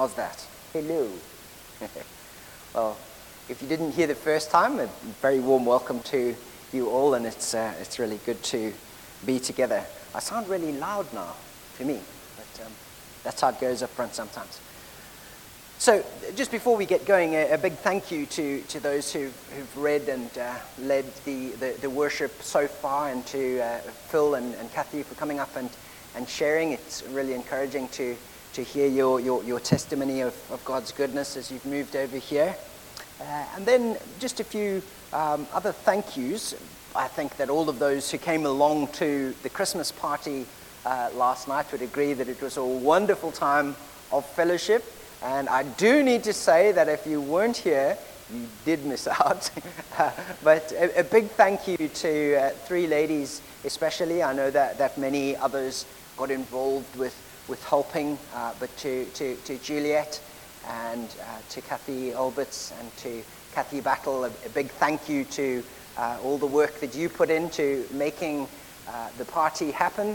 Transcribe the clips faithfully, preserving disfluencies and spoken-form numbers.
How's that? Hello. Well, if you didn't hear the first time, a very warm welcome to you all, and it's uh, it's really good to be together. I sound really loud now to me, but um, that's how it goes up front sometimes. So just before we get going, a, a big thank you to, to those who've, who've read and uh, led the, the, the worship so far, and to uh, Phil and, and Kathy for coming up and, and sharing. It's really encouraging to, to hear your, your, your testimony of, of God's goodness as you've moved over here. Uh, and then just a few um, other thank yous. I think that all of those who came along to the Christmas party uh, last night would agree that it was a wonderful time of fellowship. And I do need to say that if you weren't here, you did miss out. But a, a big thank you to uh, three ladies especially. I know that, that many others got involved with, with helping, uh, but to, to, to Juliet and uh, to Kathy Alberts and to Kathy Battle, a, a big thank you to uh, all the work that you put into making uh, the party happen.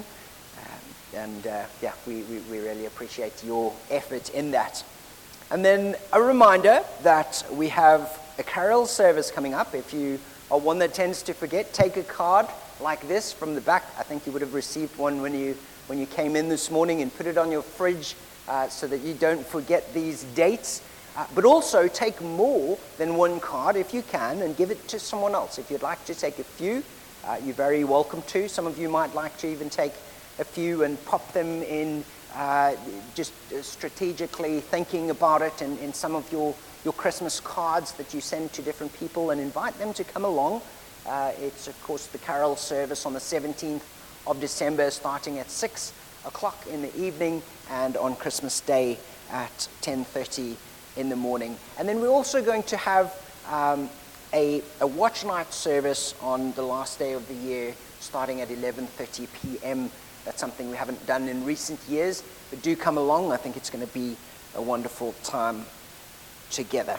Um, and uh, yeah, we, we, we really appreciate your effort in that. And then a reminder that we have a carol service coming up. If you are one that tends to forget, take a card like this from the back. I think you would have received one when you when you came in this morning, and put it on your fridge uh, so that you don't forget these dates. Uh, but also take more than one card if you can, and give it to someone else. If you'd like to take a few, uh, you're very welcome to. Some of you might like to even take a few and pop them in, uh, just strategically thinking about it in, in some of your, your Christmas cards that you send to different people, and invite them to come along. Uh, it's, of course, the carol service on the seventeenth of December, starting at six o'clock in the evening, and on Christmas Day at ten thirty in the morning. And then we're also going to have um, a, a watch night service on the last day of the year, starting at eleven thirty p.m. That's something we haven't done in recent years, but do come along. I think it's going to be a wonderful time together.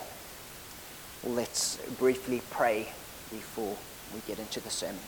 Let's briefly pray before we get into the sermon.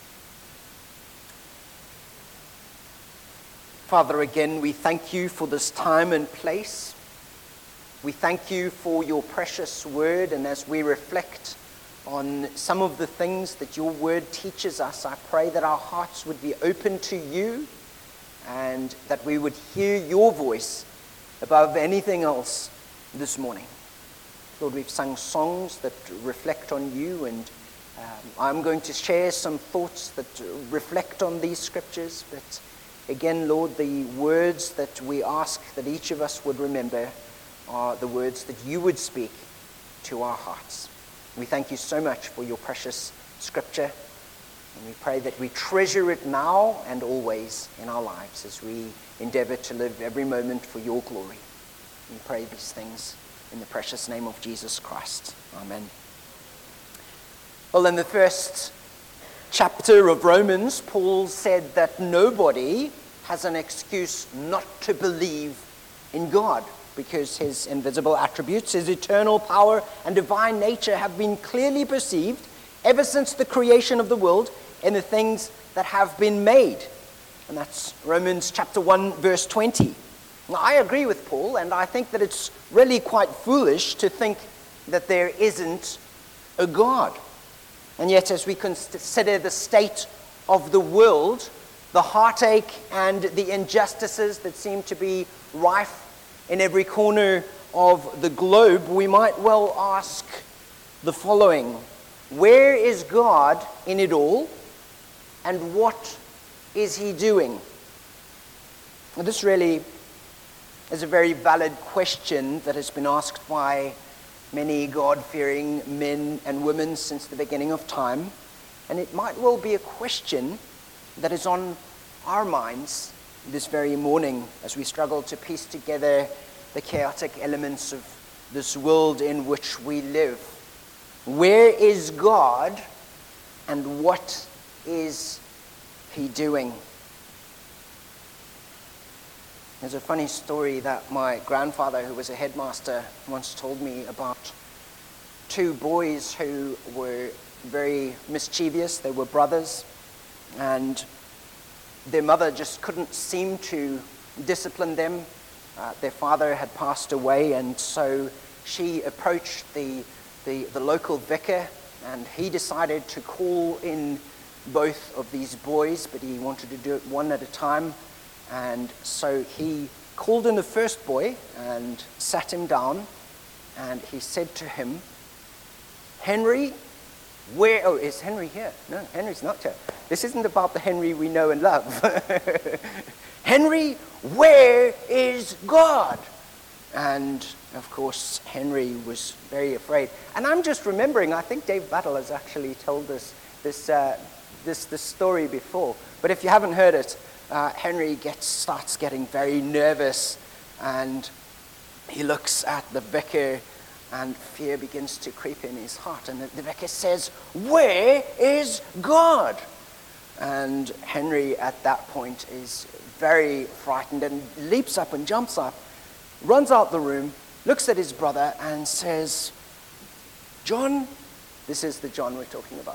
Father, again, we thank you for this time and place. We thank you for your precious word, and as we reflect on some of the things that your word teaches us, I pray that our hearts would be open to you, and that we would hear your voice above anything else this morning. Lord, we've sung songs that reflect on you, and um, I'm going to share some thoughts that reflect on these scriptures. But again, Lord, the words that we ask that each of us would remember are the words that you would speak to our hearts. We thank you so much for your precious scripture, and we pray that we treasure it now and always in our lives as we endeavor to live every moment for your glory. We pray these things in the precious name of Jesus Christ. Amen. Well, in the first chapter of Romans, Paul said that nobody has an excuse not to believe in God, because his invisible attributes, his eternal power and divine nature have been clearly perceived ever since the creation of the world in the things that have been made. And that's Romans chapter one, verse twenty. Now, I agree with Paul, and I think that it's really quite foolish to think that there isn't a God. And yet, as we consider the state of the world, the heartache and the injustices that seem to be rife in every corner of the globe, we might well ask the following: where is God in it all, and what is he doing? Now, this really is a very valid question that has been asked by many God-fearing men and women since the beginning of time, and it might well be a question that is on our minds this very morning as we struggle to piece together the chaotic elements of this world in which we live. Where is God, and what is he doing? There's a funny story that my grandfather, who was a headmaster, once told me about two boys who were very mischievous. They were brothers, and their mother just couldn't seem to discipline them Uh, their father had passed away, and so she approached the, the, the local vicar, and he decided to call in both of these boys, but he wanted to do it one at a time. And so he called in the first boy and sat him down, and he said to him, Henry, where, oh, is Henry here? No, Henry's not here. This isn't about the Henry we know and love. Henry, where is God? And of course, Henry was very afraid. And I'm just remembering, I think Dave Battle has actually told us this, uh, this, this story before. But if you haven't heard it, uh, Henry gets, starts getting very nervous, and he looks at the vicar, and fear begins to creep in his heart. And the, the vicar says, where is God? And Henry at that point is very frightened and leaps up and jumps up, runs out the room, looks at his brother and says, John, this is the John we're talking about.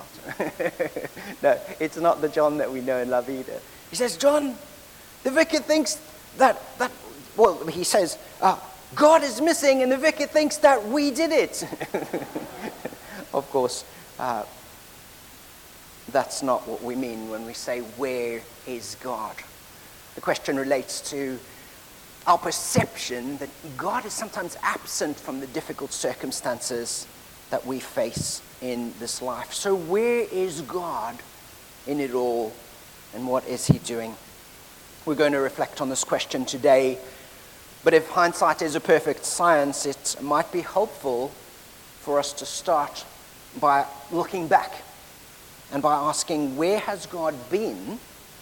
No, it's not the John that we know and love either. He says, John, the vicar thinks that, that well, he says, uh, God is missing, and the vicar thinks that we did it. Of course, uh, that's not what we mean when we say, where is God? The question relates to our perception that God is sometimes absent from the difficult circumstances that we face in this life. So where is God in it all, and what is he doing? We're going to reflect on this question today, but if hindsight is a perfect science, it might be helpful for us to start by looking back and by asking, where has God been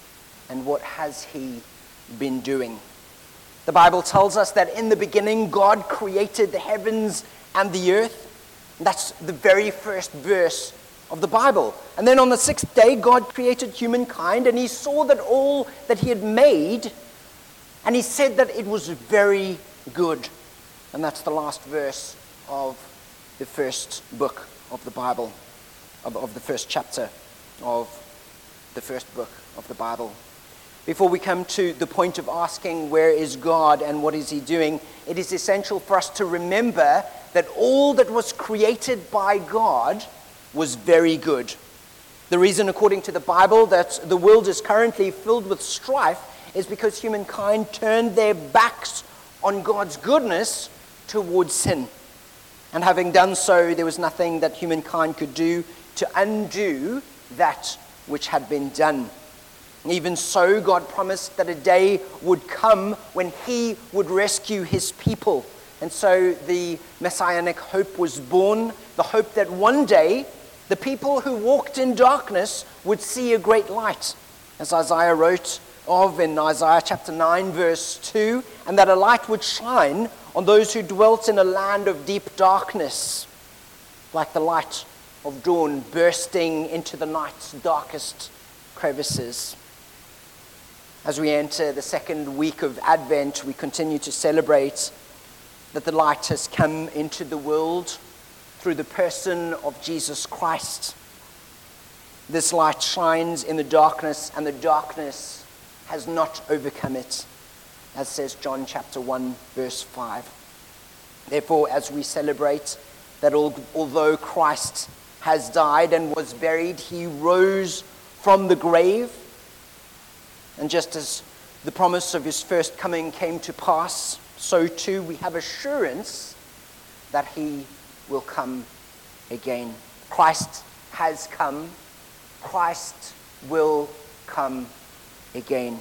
and what has he been doing? The Bible tells us that in the beginning, God created the heavens and the earth. That's the very first verse of the Bible. And then on the sixth day, God created humankind, and he saw that all that he had made, and he said that it was very good. And that's the last verse of the first book of the Bible, of, of the first chapter of the first book of the Bible. Before we come to the point of asking where is God and what is he doing, it is essential for us to remember that all that was created by God was very good. The reason, according to the Bible, that the world is currently filled with strife is because humankind turned their backs on God's goodness towards sin. And having done so, there was nothing that humankind could do to undo that which had been done. Even so, God promised that a day would come when he would rescue his people. And so the messianic hope was born, the hope that one day the people who walked in darkness would see a great light. As Isaiah wrote of in Isaiah chapter nine, verse two, and that a light would shine on those who dwelt in a land of deep darkness, like the light of dawn bursting into the night's darkest crevices. As we enter the second week of Advent, we continue to celebrate that the light has come into the world through the person of Jesus Christ. This light shines in the darkness, and the darkness has not overcome it, as says John chapter one, verse five. Therefore, as we celebrate that although Christ has died and was buried, he rose from the grave, and just as the promise of his first coming came to pass, so too we have assurance that he will come again. Christ has come. Christ will come again.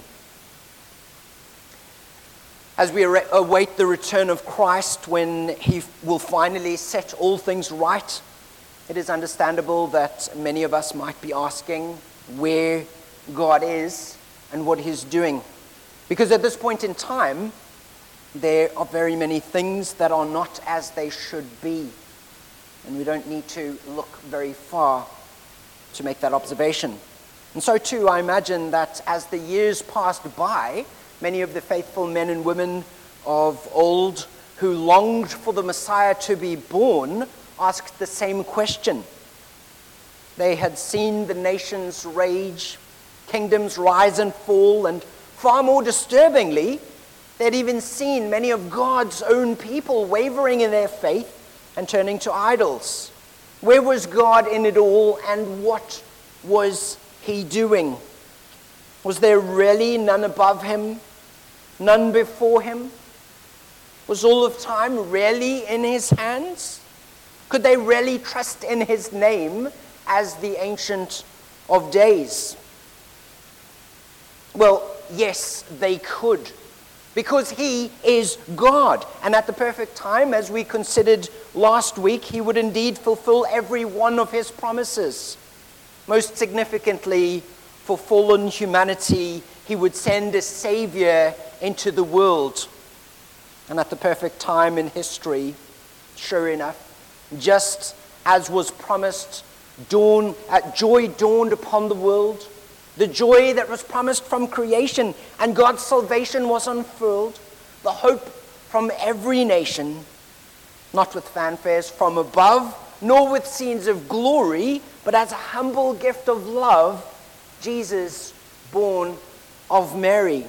As we await the return of Christ, when he will finally set all things right, it is understandable that many of us might be asking where God is and what he's doing. Because at this point in time, there are very many things that are not as they should be. And we don't need to look very far to make that observation. And so too, I imagine that as the years passed by, many of the faithful men and women of old who longed for the Messiah to be born asked the same question. They had seen the nations rage, kingdoms rise and fall, and far more disturbingly, They'd even seen many of God's own people wavering in their faith and turning to idols. Where was God in it all, and what was he doing? Was there really none above him, none before him? Was all of time really in his hands? Could they really trust in his name as the Ancient of Days? Well, yes, they could, because he is God. And at the perfect time, as we considered last week, he would indeed fulfill every one of his promises. Most significantly, for fallen humanity, he would send a Savior into the world. And at the perfect time in history, sure enough, just as was promised, dawn, uh, joy dawned upon the world. The joy that was promised from creation, and God's salvation was unfurled. The hope from every nation, not with fanfares from above, nor with scenes of glory, but as a humble gift of love, Jesus, born of Mary.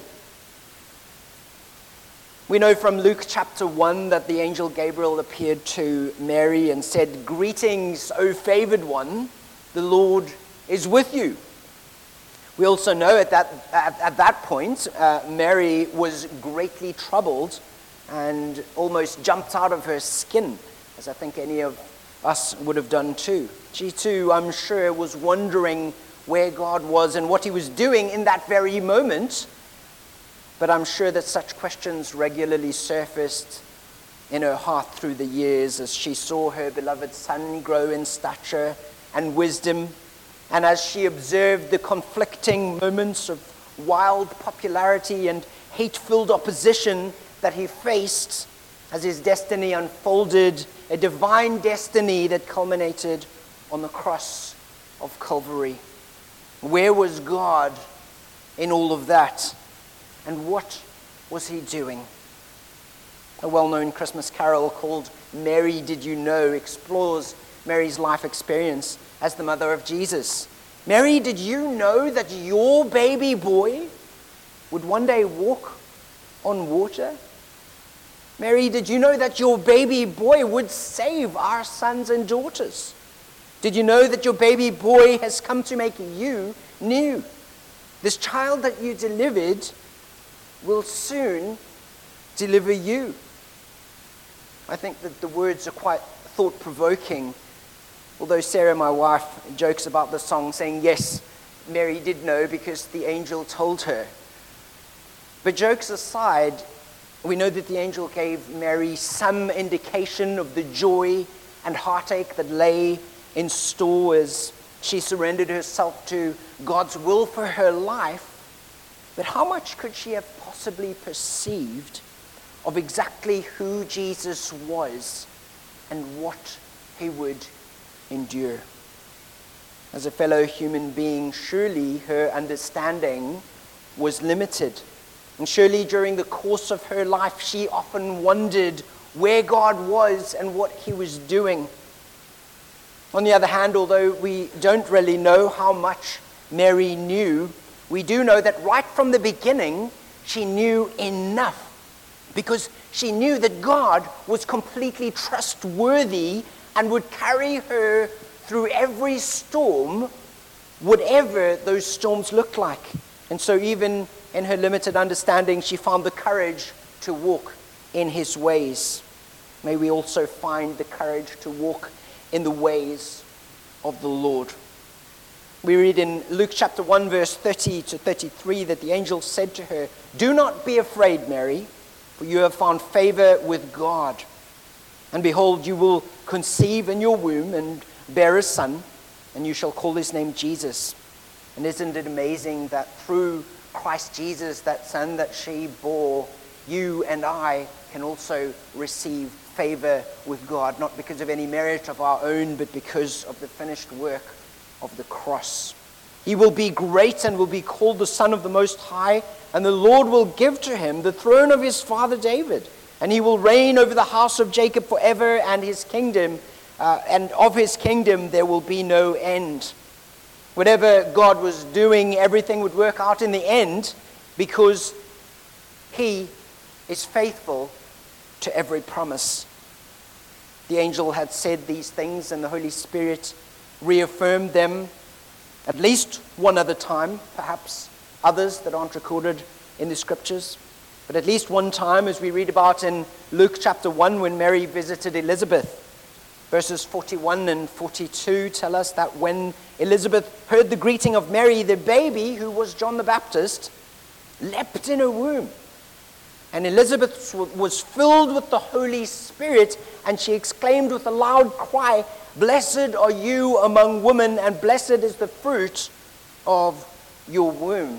We know from Luke chapter one that the angel Gabriel appeared to Mary and said, "Greetings, O favored one, the Lord is with you." We also know at that, at, at that point, uh, Mary was greatly troubled and almost jumped out of her skin, as I think any of us would have done too. She too, I'm sure, was wondering where God was and what he was doing in that very moment. But I'm sure that such questions regularly surfaced in her heart through the years as she saw her beloved son grow in stature and wisdom, and as she observed the conflicting moments of wild popularity and hate-filled opposition that he faced as his destiny unfolded, a divine destiny that culminated on the cross of Calvary. Where was God in all of that? And what was he doing? A well-known Christmas carol called "Mary, Did You Know" explores Mary's life experience as the mother of Jesus. Mary, did you know that your baby boy would one day walk on water? Mary, did you know that your baby boy would save our sons and daughters? Did you know that your baby boy has come to make you new? This child that you delivered will soon deliver you. I think that the words are quite thought-provoking. Although Sarah, my wife, jokes about the song saying, yes, Mary did know because the angel told her. But jokes aside, we know that the angel gave Mary some indication of the joy and heartache that lay in store as she surrendered herself to God's will for her life. But how much could she have possibly perceived of exactly who Jesus was and what he would endure? As a fellow human being, surely her understanding was limited. And surely during the course of her life, she often wondered where God was and what he was doing. On the other hand, although we don't really know how much Mary knew, we do know that right from the beginning, she knew enough, because she knew that God was completely trustworthy and would carry her through every storm, whatever those storms looked like. And so even in her limited understanding, she found the courage to walk in his ways. May we also find the courage to walk in the ways of the Lord. We read in Luke chapter one, verse thirty to thirty-three, that the angel said to her, "Do not be afraid, Mary, for you have found favor with God. And behold, you will conceive in your womb and bear a son, and you shall call his name Jesus." And isn't it amazing that through Christ Jesus, that son that she bore, you and I can also receive favor with God, not because of any merit of our own, but because of the finished work of the cross. He will be great and will be called the Son of the Most High, and the Lord will give to him the throne of his father David, and he will reign over the house of Jacob forever, and his kingdom, uh, and of his kingdom there will be no end. Whatever God was doing, everything would work out in the end, because he is faithful to every promise. The angel had said these things, and the Holy Spirit reaffirmed them at least one other time, perhaps others that aren't recorded in the scriptures. But at least one time, as we read about in Luke chapter one, when Mary visited Elizabeth. Verses forty-one and forty-two tell us that when Elizabeth heard the greeting of Mary, the baby, who was John the Baptist, leapt in her womb. And Elizabeth was filled with the Holy Spirit, and she exclaimed with a loud cry, "Blessed are you among women, and blessed is the fruit of your womb."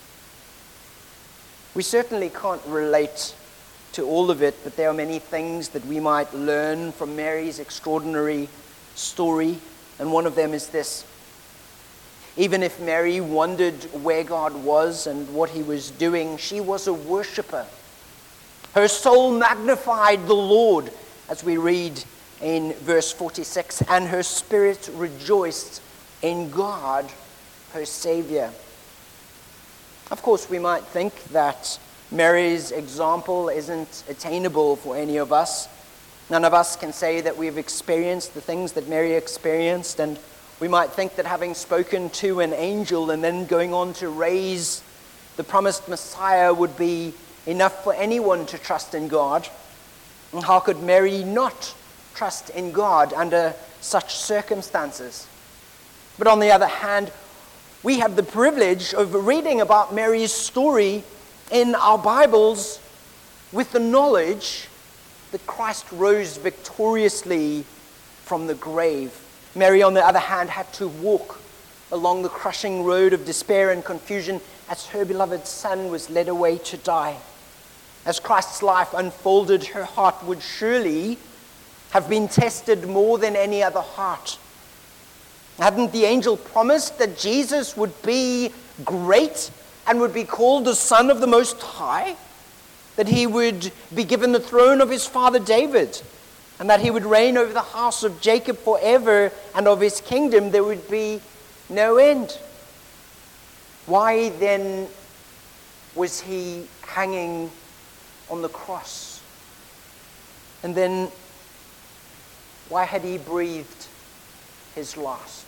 We certainly can't relate to all of it, but there are many things that we might learn from Mary's extraordinary story, and one of them is this. Even if Mary wondered where God was and what he was doing, she was a worshiper. Her soul magnified the Lord, as we read in verse forty-six, and her spirit rejoiced in God, her Savior. Of course, we might think that Mary's example isn't attainable for any of us. None of us can say that we've experienced the things that Mary experienced, and we might think that having spoken to an angel and then going on to raise the promised Messiah would be enough for anyone to trust in God. And how could Mary not trust in God under such circumstances? But on the other hand, we have the privilege of reading about Mary's story in our Bibles with the knowledge that Christ rose victoriously from the grave. Mary, on the other hand, had to walk along the crushing road of despair and confusion as her beloved Son was led away to die. As Christ's life unfolded, her heart would surely have been tested more than any other heart. Hadn't the angel promised that Jesus would be great and would be called the Son of the Most High? That he would be given the throne of his father David, and that he would reign over the house of Jacob forever, and of his kingdom there would be no end. Why then was he hanging on the cross? And then why had he breathed his last?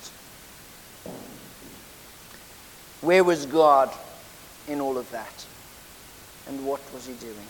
Where was God in all of that? And what was he doing?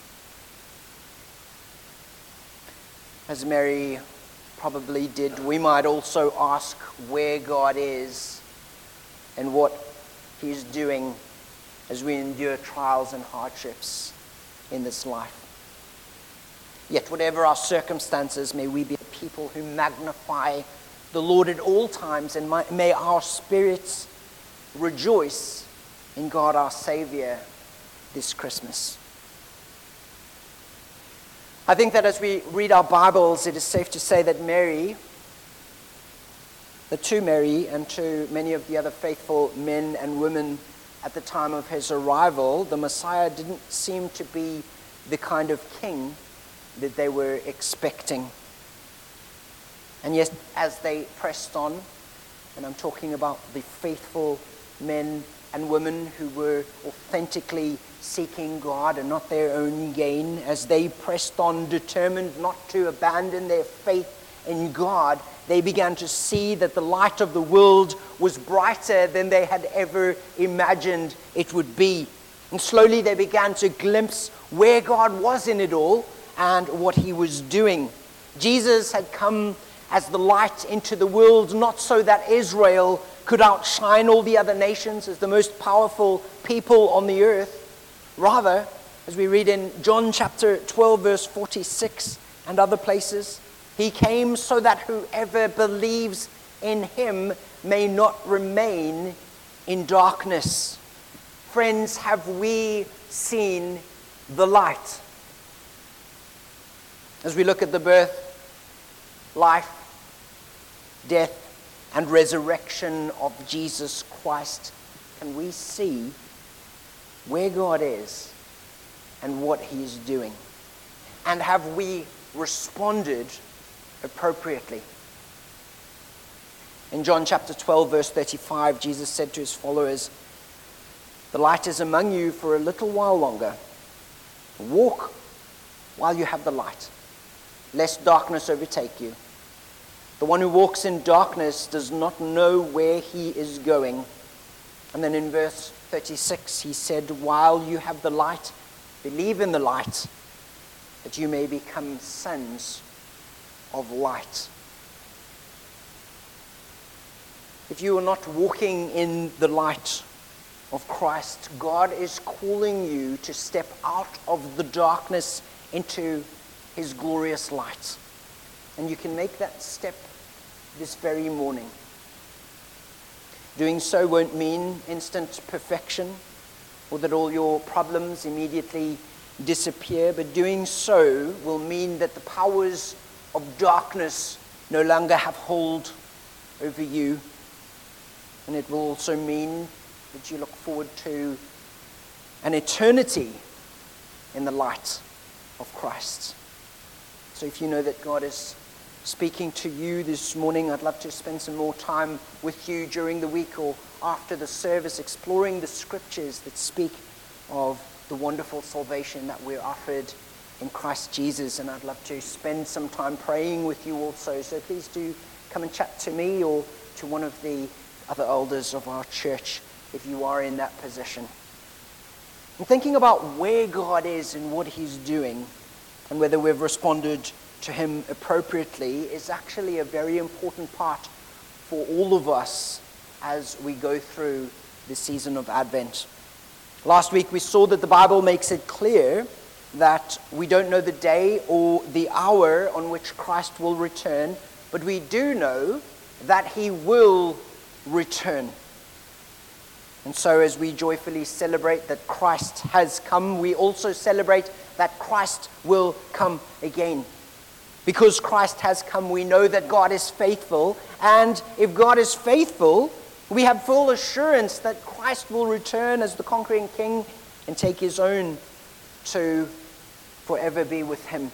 As Mary probably did, we might also ask where God is and what he's doing as we endure trials and hardships in this life. Yet whatever our circumstances, may we be a people who magnify the Lord at all times, and may our spirits rejoice in God our Savior this Christmas. I think that as we read our Bibles, it is safe to say that Mary, that to Mary and to many of the other faithful men and women at the time of his arrival, the Messiah didn't seem to be the kind of king that they were expecting. And yet, as they pressed on, and I'm talking about the faithful men and women who were authentically seeking God and not their own gain, as they pressed on, determined not to abandon their faith in God, they began to see that the light of the world was brighter than they had ever imagined it would be. And slowly they began to glimpse where God was in it all and what he was doing. Jesus had come as the light into the world, not so that Israel could outshine all the other nations as the most powerful people on the earth. Rather, as we read in John chapter twelve, verse forty-six and other places, he came so that whoever believes in him may not remain in darkness. Friends, have we seen the light? As we look at the birth, life, death, and resurrection of Jesus Christ, can we see where God is and what he is doing? And have we responded appropriately? In John chapter twelve, verse thirty-five, Jesus said to his followers, "The light is among you for a little while longer. Walk while you have the light, lest darkness overtake you. The one who walks in darkness does not know where he is going. And then in verse thirty-six, he said, while you have the light, believe in the light, that you may become sons of light. If you are not walking in the light of Christ, God is calling you to step out of the darkness into his glorious light. And you can make that step this very morning. Doing so won't mean instant perfection or that all your problems immediately disappear, but doing so will mean that the powers of darkness no longer have hold over you. And it will also mean that you look forward to an eternity in the light of Christ. So if you know that God is speaking to you this morning, I'd love to spend some more time with you during the week or after the service, exploring the scriptures that speak of the wonderful salvation that we're offered in Christ Jesus. And I'd love to spend some time praying with you also. So please do come and chat to me or to one of the other elders of our church if you are in that position. And thinking about where God is and what he's doing and whether we've responded to him appropriately is actually a very important part for all of us as we go through the season of Advent. Last week we saw that the Bible makes it clear that we don't know the day or the hour on which Christ will return, but we do know that he will return. And so as we joyfully celebrate that Christ has come, we also celebrate that Christ will come again. Because Christ has come, we know that God is faithful. And if God is faithful, we have full assurance that Christ will return as the conquering king and take his own to forever be with him.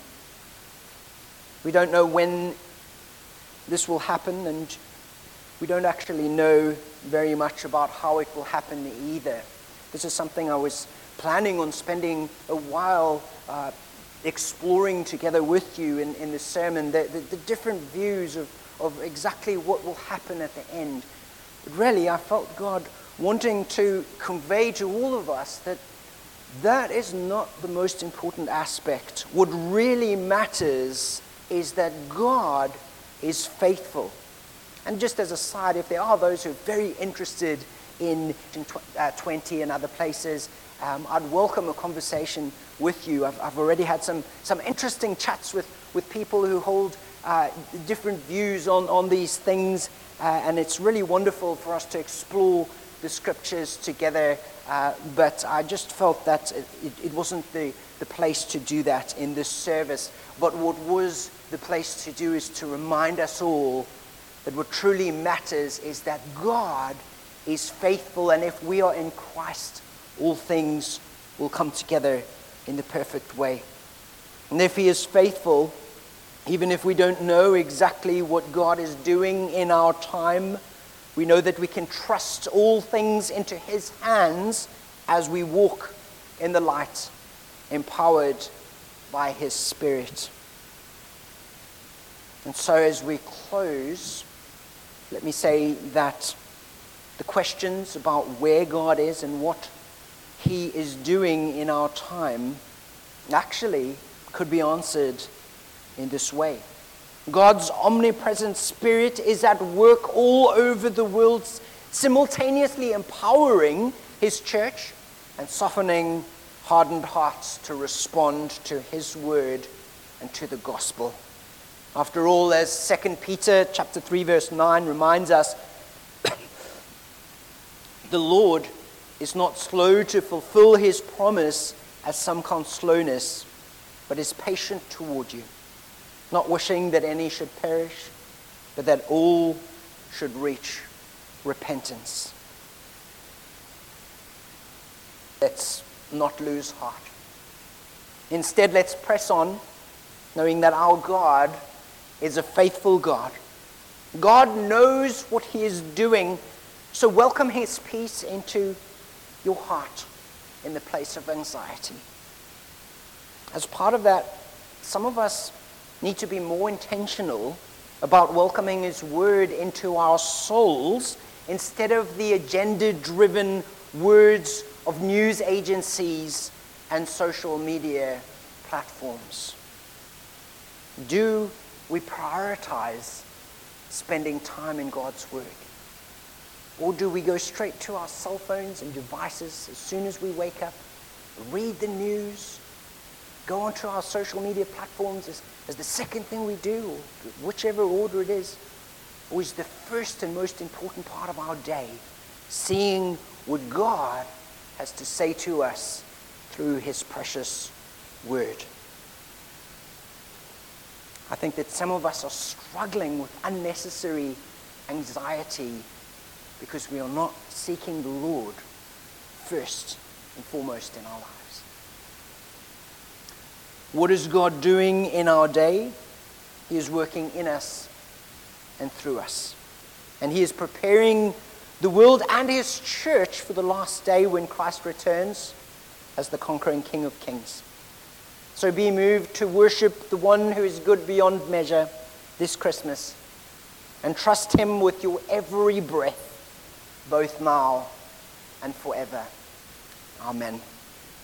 We don't know when this will happen, and we don't actually know very much about how it will happen either. This is something I was planning on spending a while uh, exploring together with you in, in the sermon, the, the, the different views of, of exactly what will happen at the end. But really, I felt God wanting to convey to all of us that that is not the most important aspect. What really matters is that God is faithful. And just as a side, if there are those who are very interested in, in uh, twenty and other places, um, I'd welcome a conversation with you. I've, I've already had some, some interesting chats with, with people who hold uh, different views on, on these things, uh, and it's really wonderful for us to explore the scriptures together, uh, but I just felt that it, it wasn't the, the place to do that in this service. But what was the place to do is to remind us all that what truly matters is that God is faithful, and if we are in Christ, all things will come together in the perfect way. And if he is faithful, even if we don't know exactly what God is doing in our time, we know that we can trust all things into his hands as we walk in the light, empowered by his Spirit. And so as we close, let me say that the questions about where God is and what he is doing in our time actually could be answered in this way. God's omnipresent Spirit is at work all over the world, simultaneously empowering his church and softening hardened hearts to respond to his word and to the gospel. After all, as Second Peter chapter three verse nine reminds us, the Lord is not slow to fulfill his promise, as some count slowness, but is patient toward you, not wishing that any should perish, but that all should reach repentance. Let's not lose heart. Instead, let's press on, knowing that our God is a faithful God. God knows what he is doing, so welcome his peace into your heart in the place of anxiety. as part of that, some of us need to be more intentional about welcoming His Word into our souls instead of the agenda-driven words of news agencies and social media platforms. Do we prioritize spending time in God's Word? Or do we go straight to our cell phones and devices as soon as we wake up, read the news, go onto our social media platforms as, as the second thing we do, or whichever order it is? Or is the first and most important part of our day seeing what God has to say to us through His precious Word? I think that some of us are struggling with unnecessary anxiety because we are not seeking the Lord first and foremost in our lives. What is God doing in our day? He is working in us and through us. And He is preparing the world and His church for the last day when Christ returns as the conquering King of Kings. So be moved to worship the one who is good beyond measure this Christmas, and trust Him with your every breath, both now and forever. Amen.